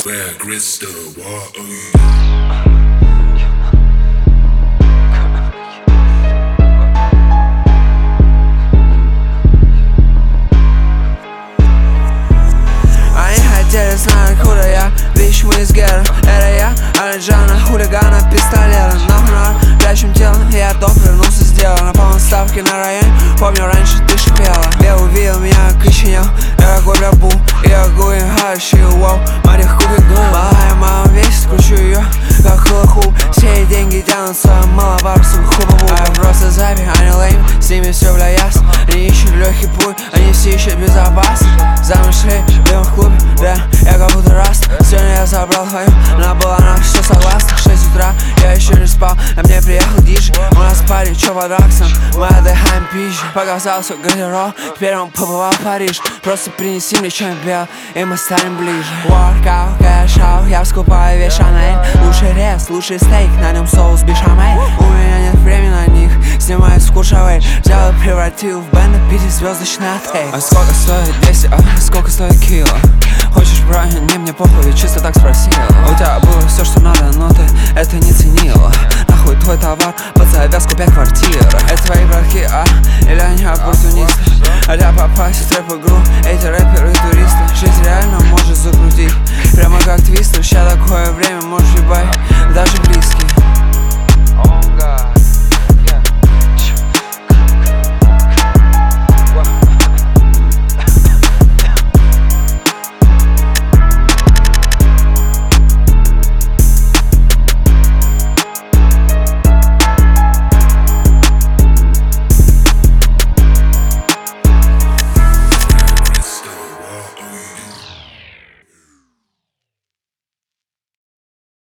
Твоя крыста, знают, куда я, вещь мы из Гера. Это я, Алиджана, хулигана, пистолета. Нахуй прячем тело, я только вернулся с дела. На полной ставке на районе, помню, раньше ты шипела. Я увидел меня, коченел, я какой рабу. Я гуин, хаши, вау, Мария Кубик. Малая мама весит, кручу ее, как хулаху. Все деньги тянутся, мало бабсов, хубаву. А я просто запи, они лейм, с ними все, бля, ясно. Они ищут легкий путь, они все ищут безопасность. Замышляй, бьем в клубе, да, я как будто раз. Сегодня я забрал твою, она была на все согласна. 6 утра, я еще не спал, а мне приехал диджей. У нас пари, чё под Роксом, мы отдыхаем пизже. Показался гардероб, теперь он побывал в Париж. Просто принеси мне что-нибудь белое, и мы станем ближе. Workout, кэш-аут, я скупаю весь Шанель. Лучший рез, лучший стейк, на нем соус бешамель. У меня нет времени на них, снимаю с Куршавель. Взял и превратил в бенд 5-звездочный отель. А сколько стоит 200, а сколько стоит кило? Хочешь бронь, не мне похуй, чисто так спросила. У тебя было все, что надо, но ты это не ценила. Нахуй твой товар, под завязку 5 квартир. Это твои братки, или они оппортунисты? А для попасть в трэп-игру, эти рэперы туристы. Жизнь реально